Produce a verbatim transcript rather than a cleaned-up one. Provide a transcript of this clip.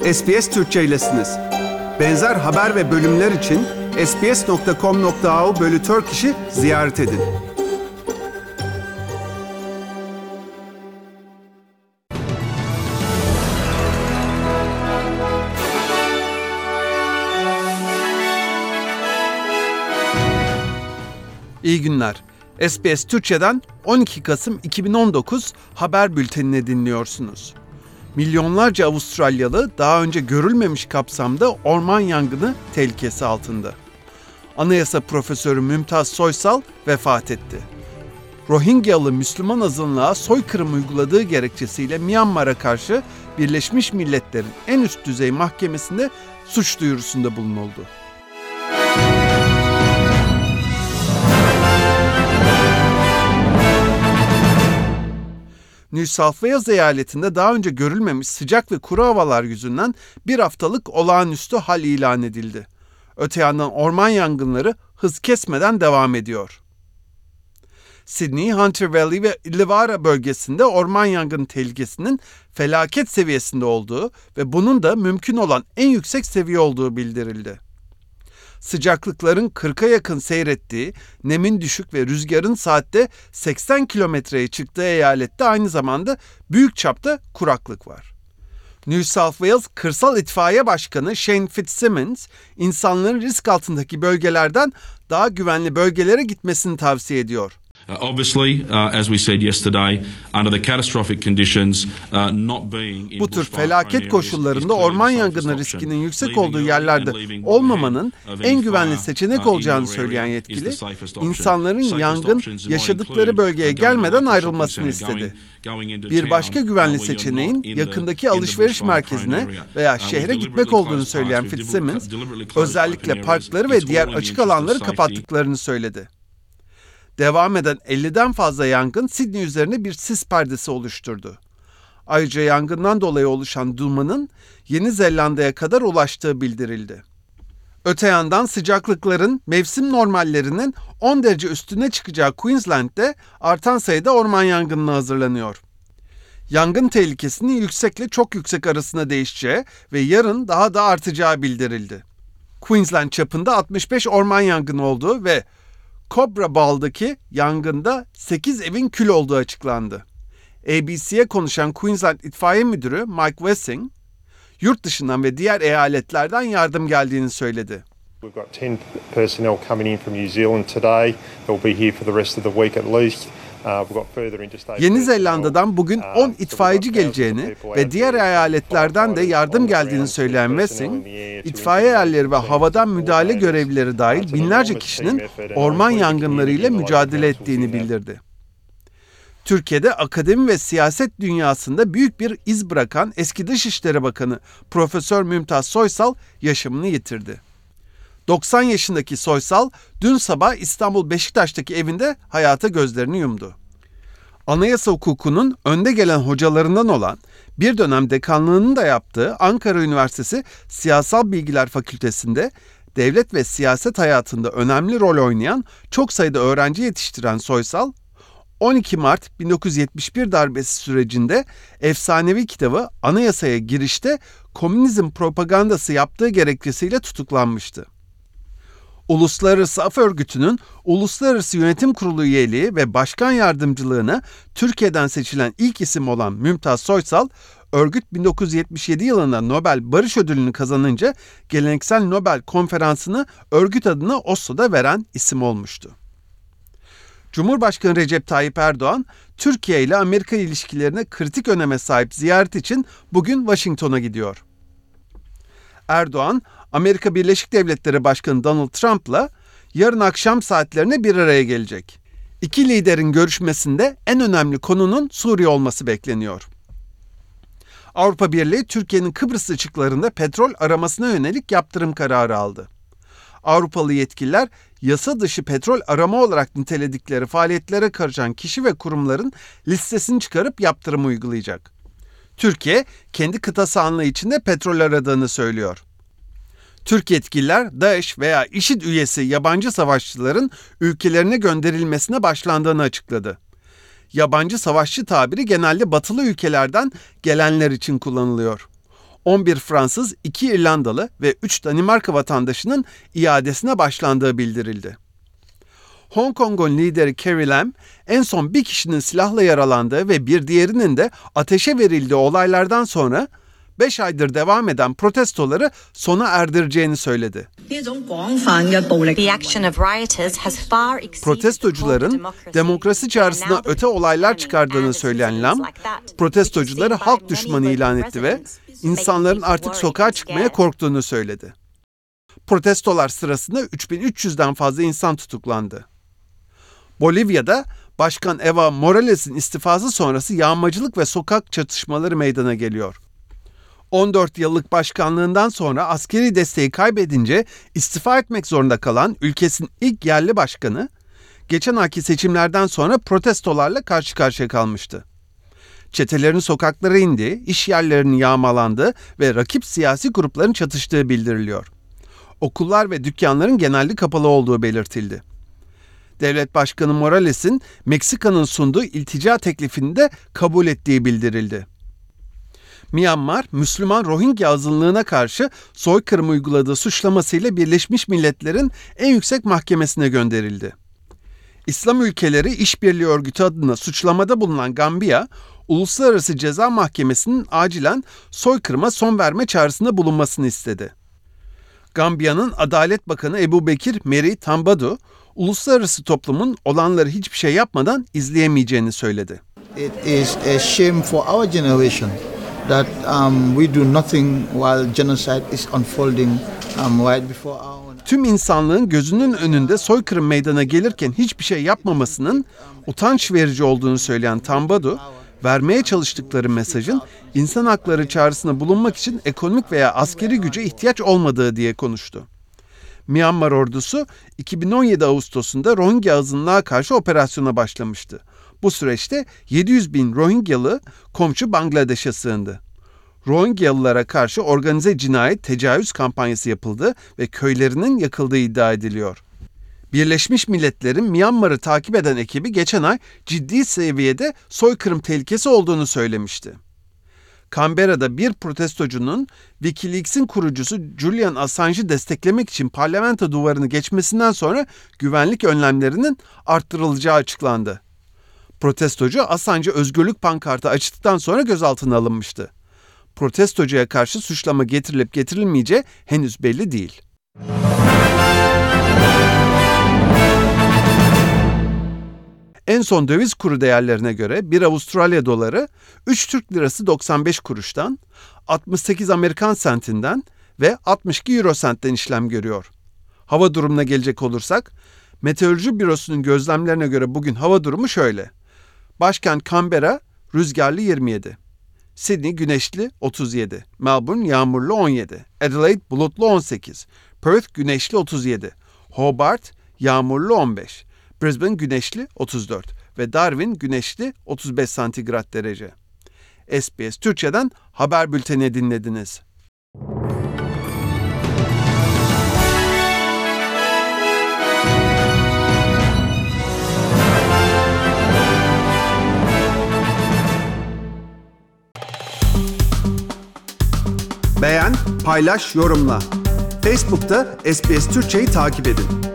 S B S Türkçe'ylesiniz. Benzer haber ve bölümler için sbs nokta com nokta a u bölü Turkish'i ziyaret edin. İyi günler. S B S Türkçe'den on iki Kasım iki bin on dokuz haber bültenini dinliyorsunuz. Milyonlarca Avustralyalı daha önce görülmemiş kapsamda orman yangını tehlikesi altında. Anayasa Profesörü Mümtaz Soysal vefat etti. Rohingyalı Müslüman azınlığa soykırım uyguladığı gerekçesiyle Myanmar'a karşı Birleşmiş Milletler'in en üst düzey mahkemesinde suç duyurusunda bulunuldu. New South Wales eyaletinde daha önce görülmemiş sıcak ve kuru havalar yüzünden bir haftalık olağanüstü hal ilan edildi. Öte yandan orman yangınları hız kesmeden devam ediyor. Sydney, Hunter Valley ve Illawarra bölgesinde orman yangını tehlikesinin felaket seviyesinde olduğu ve bunun da mümkün olan en yüksek seviye olduğu bildirildi. Sıcaklıkların kırka yakın seyrettiği, nemin düşük ve rüzgarın saatte seksen kilometreye çıktığı eyalette aynı zamanda büyük çapta kuraklık var. New South Wales Kırsal İtfaiye Başkanı Shane Fitzsimmons, insanların risk altındaki bölgelerden daha güvenli bölgelere gitmesini tavsiye ediyor. Uh, obviously, uh, as we said yesterday, under the catastrophic conditions, uh, not being in Bu tür felaket koşullarında orman yangını riskinin yüksek olduğu yerlerde olmamanın en güvenli seçenek olacağını söyleyen yetkili, insanların yangın yaşadıkları bölgeye gelmeden ayrılmasını istedi. Bir başka güvenli seçeneğin yakındaki alışveriş merkezine veya şehre gitmek olduğunu söyleyen Fitzsimmons, özellikle parkları ve diğer açık alanları kapattıklarını söyledi. Devam eden elliden fazla yangın Sydney üzerine bir sis perdesi oluşturdu. Ayrıca yangından dolayı oluşan dumanın Yeni Zelanda'ya kadar ulaştığı bildirildi. Öte yandan sıcaklıkların mevsim normallerinin on derece üstüne çıkacağı Queensland'de artan sayıda orman yangınına hazırlanıyor. Yangın tehlikesinin yüksekle çok yüksek arasında değişeceği ve yarın daha da artacağı bildirildi. Queensland çapında altmış beş orman yangını olduğu ve Cobra Ball'daki yangında sekiz evin kül olduğu açıklandı. A B C'ye konuşan Queensland İtfaiye Müdürü Mike Wessing, yurt dışından ve diğer eyaletlerden yardım geldiğini söyledi. We've got ten personnel coming in from New Zealand today. They'll be here for the rest of the week at least. Yeni Zelanda'dan bugün on itfaiyeci geleceğini ve diğer eyaletlerden de yardım geldiğini söyleyen Wessing, itfaiye yerleri ve havadan müdahale görevlileri dahil binlerce kişinin orman yangınlarıyla mücadele ettiğini bildirdi. Türkiye'de akademi ve siyaset dünyasında büyük bir iz bırakan eski Dışişleri Bakanı Profesör Mümtaz Soysal yaşamını yitirdi. doksan yaşındaki Soysal, dün sabah İstanbul Beşiktaş'taki evinde hayata gözlerini yumdu. Anayasa hukukunun önde gelen hocalarından olan, bir dönem dekanlığını da yaptığı Ankara Üniversitesi Siyasal Bilgiler Fakültesi'nde devlet ve siyaset hayatında önemli rol oynayan çok sayıda öğrenci yetiştiren Soysal, on iki Mart bin dokuz yüz yetmiş bir darbesi sürecinde efsanevi kitabı Anayasaya girişte komünizm propagandası yaptığı gerekçesiyle tutuklanmıştı. Uluslararası Af Örgütü'nün Uluslararası Yönetim Kurulu üyeliği ve başkan yardımcılığına Türkiye'den seçilen ilk isim olan Mümtaz Soysal, örgüt bin dokuz yüz yetmiş yedi yılında Nobel Barış Ödülünü kazanınca geleneksel Nobel konferansını örgüt adına Oslo'da veren isim olmuştu. Cumhurbaşkanı Recep Tayyip Erdoğan, Türkiye ile Amerika ilişkilerine kritik öneme sahip ziyaret için bugün Washington'a gidiyor. Erdoğan, Amerika Birleşik Devletleri Başkanı Donald Trump'la yarın akşam saatlerine bir araya gelecek. İki liderin görüşmesinde en önemli konunun Suriye olması bekleniyor. Avrupa Birliği, Türkiye'nin Kıbrıs açıklarında petrol aramasına yönelik yaptırım kararı aldı. Avrupalı yetkililer, yasa dışı petrol arama olarak niteledikleri faaliyetlere karışan kişi ve kurumların listesini çıkarıp yaptırım uygulayacak. Türkiye, kendi kıta sahanlığı içinde petrol aradığını söylüyor. Türk yetkililer, DAEŞ veya IŞİD üyesi yabancı savaşçıların ülkelerine gönderilmesine başlandığını açıkladı. Yabancı savaşçı tabiri genelde batılı ülkelerden gelenler için kullanılıyor. on bir Fransız, iki İrlandalı ve üç Danimarka vatandaşının iadesine başlandığı bildirildi. Hong Kong'un lideri Carrie Lam, en son bir kişinin silahla yaralandığı ve bir diğerinin de ateşe verildiği olaylardan sonra beş aydır devam eden protestoları sona erdireceğini söyledi. Protestocuların demokrasi çağrısına öte olaylar çıkardığını söyleyen Lam, protestocuları halk düşmanı ilan etti ve insanların artık sokağa çıkmaya korktuğunu söyledi. Protestolar sırasında üç bin üç yüzden fazla insan tutuklandı. Bolivya'da Başkan Evo Morales'in istifası sonrası yağmacılık ve sokak çatışmaları meydana geliyor. on dört yıllık başkanlığından sonra askeri desteği kaybedince istifa etmek zorunda kalan ülkesinin ilk yerli başkanı, geçen ayki seçimlerden sonra protestolarla karşı karşıya kalmıştı. Çetelerin sokaklara indiği, iş yerlerinin yağmalandığı ve rakip siyasi grupların çatıştığı bildiriliyor. Okullar ve dükkanların genelde kapalı olduğu belirtildi. Devlet Başkanı Morales'in Meksika'nın sunduğu iltica teklifini de kabul ettiği bildirildi. Myanmar, Müslüman Rohingya azınlığına karşı soykırım uyguladığı suçlamasıyla Birleşmiş Milletler'in en yüksek mahkemesine gönderildi. İslam Ülkeleri İşbirliği Örgütü adına suçlamada bulunan Gambiya, Uluslararası Ceza Mahkemesi'nin acilen soykırıma son verme çağrısında bulunmasını istedi. Gambiya'nın Adalet Bakanı Ebu Bekir Meri Tambadou, uluslararası toplumun olanları hiçbir şey yapmadan izleyemeyeceğini söyledi. It is a shame for our generation that um, we do nothing while genocide is unfolding um, right before our... Tüm insanlığın gözünün önünde soykırım meydana gelirken hiçbir şey yapmamasının utanç verici olduğunu söyleyen Tambadou, vermeye çalıştıkları mesajın insan hakları çağrısına bulunmak için ekonomik veya askeri güce ihtiyaç olmadığı diye konuştu. Myanmar ordusu iki bin on yedi Ağustos'unda Rohingya azınlığa karşı operasyona başlamıştı. Bu süreçte yedi yüz bin Rohingyalı komşu Bangladeş'e sığındı. Rohingyalılara karşı organize cinayet, tecavüz kampanyası yapıldı ve köylerinin yakıldığı iddia ediliyor. Birleşmiş Milletler'in Myanmar'ı takip eden ekibi geçen ay ciddi seviyede soykırım tehlikesi olduğunu söylemişti. Canberra'da bir protestocunun Wikileaks'in kurucusu Julian Assange'ı desteklemek için parlamento duvarını geçmesinden sonra güvenlik önlemlerinin arttırılacağı açıklandı. Protestocu Assange özgürlük pankartı açtıktan sonra gözaltına alınmıştı. Protestocuya karşı suçlama getirilip getirilmeyeceği henüz belli değil. En son döviz kuru değerlerine göre bir Avustralya doları üç Türk lirası doksan beş kuruştan, altmış sekiz Amerikan sentinden ve altmış iki Euro sentten işlem görüyor. Hava durumuna gelecek olursak, Meteoroloji Bürosu'nun gözlemlerine göre bugün hava durumu şöyle. Başkent Canberra rüzgarlı yirmi yedi, Sydney güneşli otuz yedi, Melbourne yağmurlu on yedi, Adelaide bulutlu on sekiz, Perth güneşli otuz yedi, Hobart yağmurlu on beş, Brisbane güneşli otuz dört ve Darwin güneşli otuz beş santigrat derece. S B S Türkçe'den haber bülteni dinlediniz. Beğen, paylaş, yorumla. Facebook'ta S B S Türkçe'yi takip edin.